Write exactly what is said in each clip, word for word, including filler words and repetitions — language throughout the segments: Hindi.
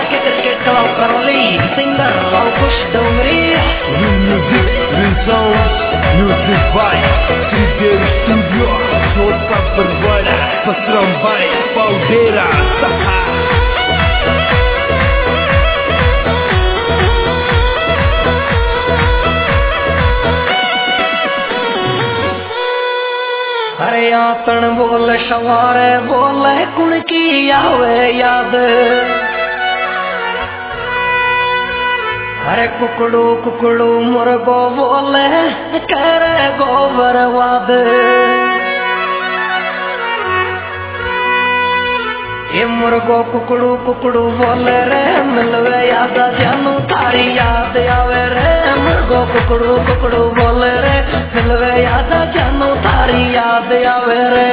के क्रिकेट लाओ करली सिंगर लाओ कुछ Dongri music resound music by Shridev studio छोटा पर बड़ा पसरम बाय पाउडेरा सहा। अरे आतन बोल सवारे बोले कुण की आवे याद। अरे कुकड़ू कुकड़ू मुर्गो बोले करे गोबर वाद। ये मुर्गो कुकड़ू कुकड़ू बोले रे मिलवे याद जानू थारी याद आवे रे। मुर्गो कुकड़ू कुकड़ू बोले रे मिलवे याद जानू थारी याद आवे रे।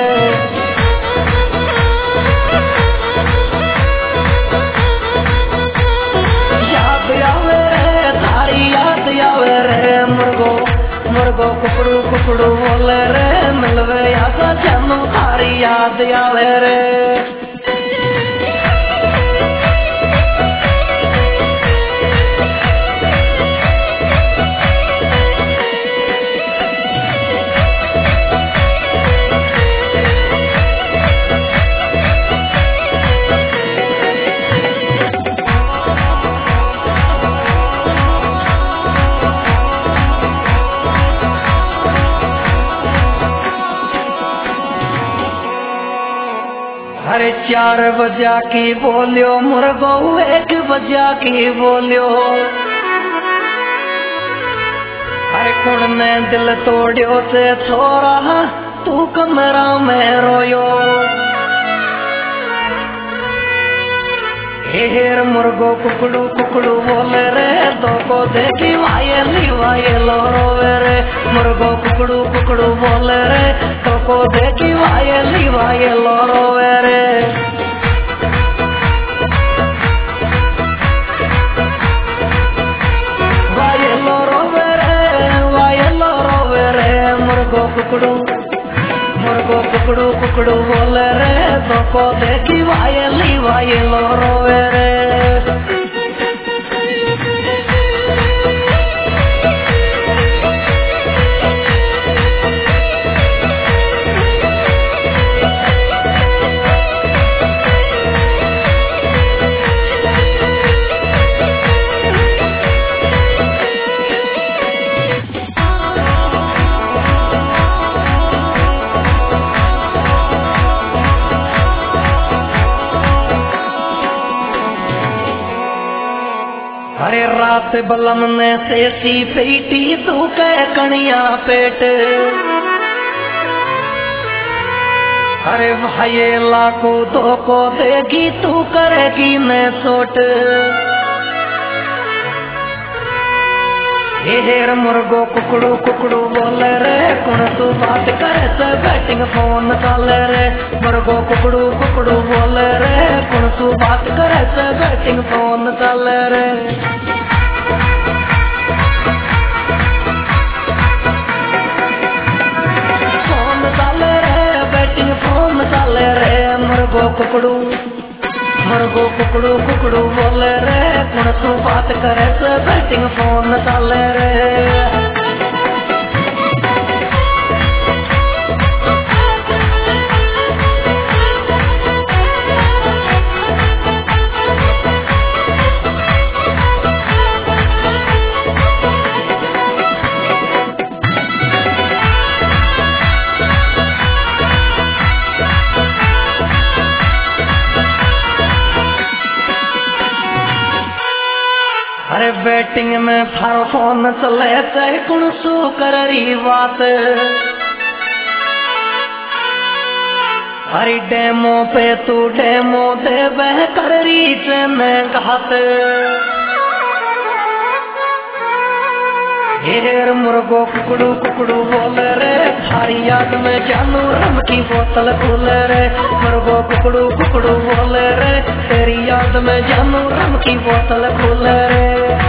याद आवे रे थारी याद आवे रे। मुर्गो मुर्गो कुकड़ू कुकड़ू बोले रे मिलवे याद जानू थारी याद आवे रे। अरे चार बजा की बोलियो मुर्गो एक बजा की बोलियो। अरे कुण ने दिल तोड़ियो से छोरा तू कमरा में रोयो। हेर मुर्गो कुकड़ू कुकड़ू बोले रे दो को देखी वायली वायलो रोवे रे। मुर्गो कुकड़ू कुकड़ू बोले रे दो को देखी वायली वायलो रोवे रे। वायलो रोवे रे वायलो रोवे रे। मुर्गो कुकड़ू मुर्गो कुकड़ू कुकड़ू बोले रे दो को देखी वायली वायलो रोवे रे। अरे रात बलम ने सेसी पेटी तू के कणिया पेट। अरे भाई लाखों तो को देगी तू करेगी मैं सोट। हेर मुर्गो कुकड़ू कुकड़ू बोले रे कुण तू बात करे से बैटिंग फोन चाले रे। मुर्गो कुकड़ू कुकड़ू बोले रे कुण तू बात करे से बैटिंग फोन चाले रे। फोन चाले रे बैटिंग फोन चाले रे। मुर्गो कुकड़ू मुर्गो कुकड़ू कुकड़ू बोले रे कुण तू बात करे से बैटिंग फोन चाले रे। अरे बैटिंग में थारो फोन चले चाहे कुण सू करी बात। अरे डेमो पे तू डेमो दे बह करी चने घात। हेर मुर्गो कुकड़ू कुकड़ू बोले रे थारी याद में जानू रम की बोतल खुले रे। मुर्गो कुकड़ू कुकड़ू बोले रे तेरी याद में जानू रम की बोतल खुले रे।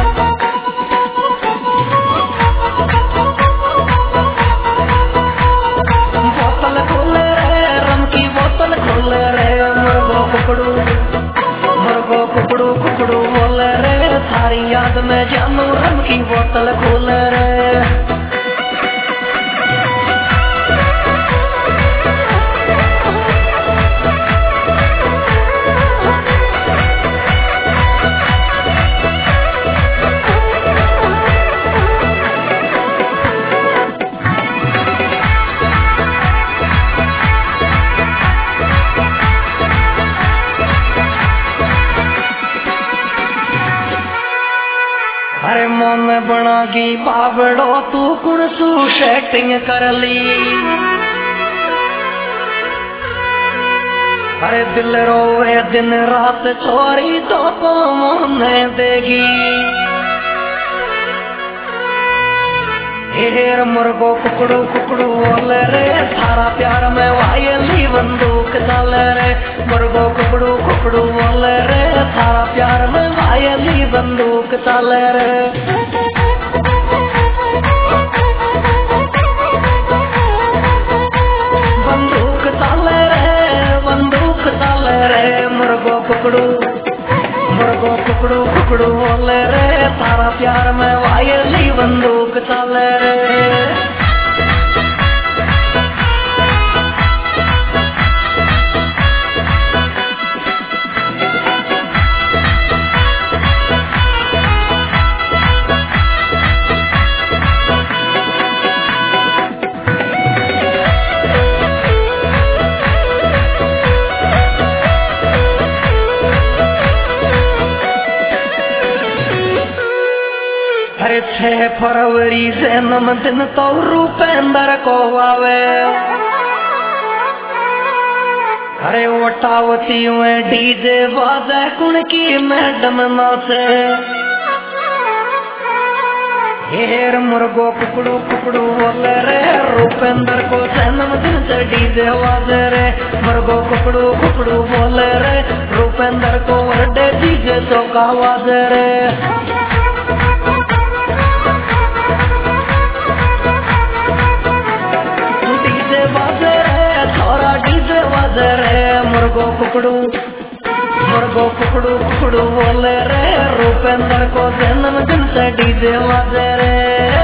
बोतल खुले रे रम की बोतल खुले रे। मुर्गो कुकड़ू मुर्गो कुकड़ू कुकड़ू बोतल खोल रे। अरे मन बनागी बावड़ो तू कुण सू सेटिंग कर ली। अरे दिल रोवे दिन रात छोरी तो को मोहने देगी। हेर मुर्गो कुकड़ू कुकड़ू बोल रे थारा प्यार में वायली बंदूक चल रे। मुर्गो कुकड़ू कुकड़ू बोल रे थारा प्यार में वायली बंदूक चल रे। बंदूक चल रे बंदूक चल रे मुर्गो कुकड़ू मुर्गो कुकड़ू कुकड़ू बोल रे थारा प्यार में वायली बंदूक चल रे। अरे छह फरवरी जन्मदिन तो रूपेंद्र को आवे। अरे वटावती में डीजे बाजे कुण की मैडम नाचे। हेर मुर्गो कुकड़ू कुकड़ू बोले रे रूपेंद्र को जन्मदिन से डीजे बाजे रे। मुर्गो कुकड़ू कुकड़ू बोले रे रूपेंद्र को बर्थडे डीजे चौका बाजे रे। मुर्गो कुकड़ू मुर्गो कुकड़ू कुकड़ू बोले रे रूपेंद्र को जन्मदिन से डीजे बाजे रे।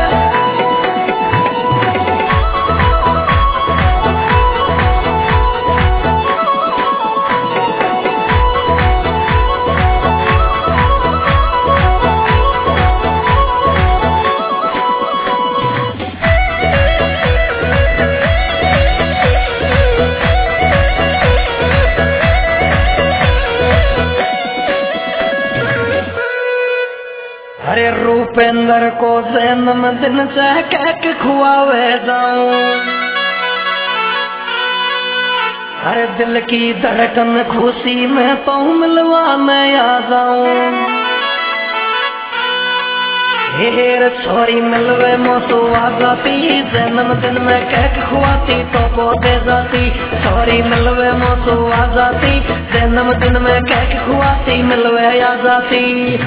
अरे रूपेंद्र को जन्मदिन से केक खुआवे जाऊं। अरे दिल की धड़कन खुशी में तो मिलवाने आ जाऊं। हेर छोरी मिलवे मोसू आ जाती जन्मदिन में केक खुआती तो पौधे जाती। छोरी मिलवे मोसू आ जाती जन्मदिन में केक खुआती मिलवे आ जाती।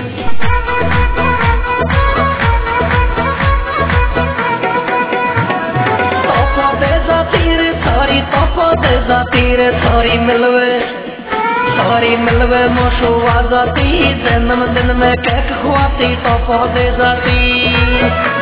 छोरी तो दे जाती रे छोरी मिलवे छोरी मिलवे मोशू आ जाती जन्मदिन में केक खुआती तो पौधे जाती।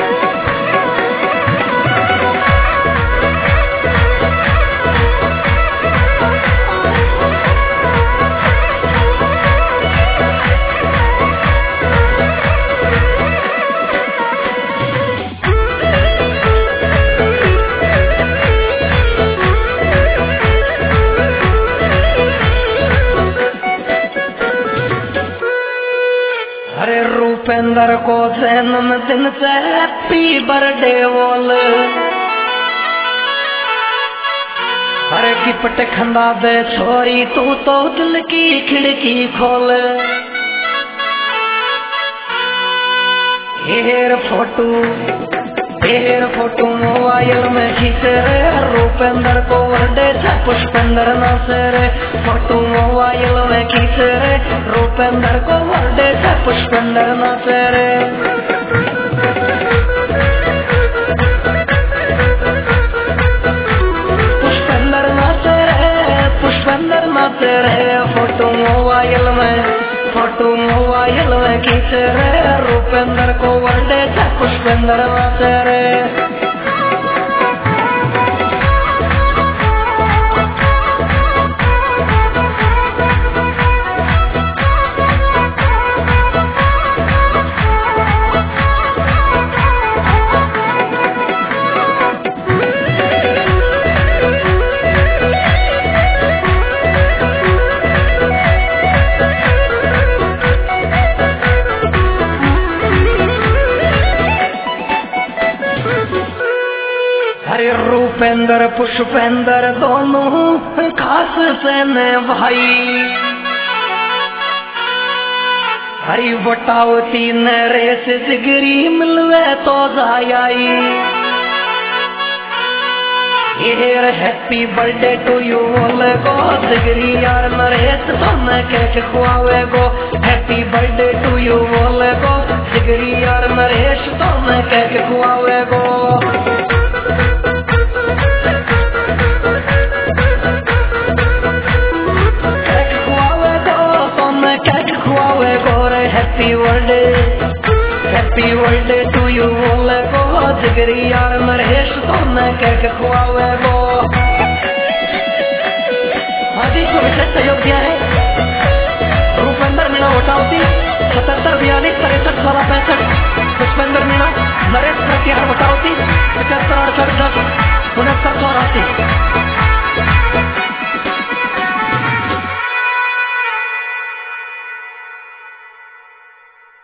अरे रूपेंद्र को जन्मदिन से हैप्पी बर्थडे बोल। अरे गिफ्ट खंदा दे छोरी तू तो दिल की खिड़की खोल। हेर फोटो हेर फोटो मोबाइल में खींच रे रूपेंद्र को बर्थडे था पुष्पेंद्र नाचे रे। फोटो मोबाइल में खींच रे रूपेंद्र को बर्थडे था पुष्पेंद्र नाचे रे। पुष्पेंद्र नाचे रे पुष्पेंद्र नाचे रे। फोटो मोबाइल में फोटो मोबाइल में खींच रे रूपेंद्र को वर्डे से पुष्पेंद्र वाचे रे हरे रूपेंद्र पुष्पेंद्र दोनों खास सेने भाई हरी बटावती नरेश जिगरी मिलवे तो जाई ये हैप्पी बर्थडे टू यू बोले गो जिगरी यार नरेश तुमने केक खुआवे गो हैप्पी बर्थडे टू यू बोले गो जिगरी यार नरेश तुमने केक खुआवे गो happy birthday happy birthday to you बोले गो जिगरी यार महेश तुमने केक खुआवे गो। हाजी को विशेष सहयोग दिया है रूपेंद्र मीणा वटावती सतहत्तर बयालीस तिरसठ सोलह पैंसठ पुष्पेंद्र मीणा नरेश प्रत्याहार वटावती पचहत्तर अड़सठ दस उनहत्तर चौरासी।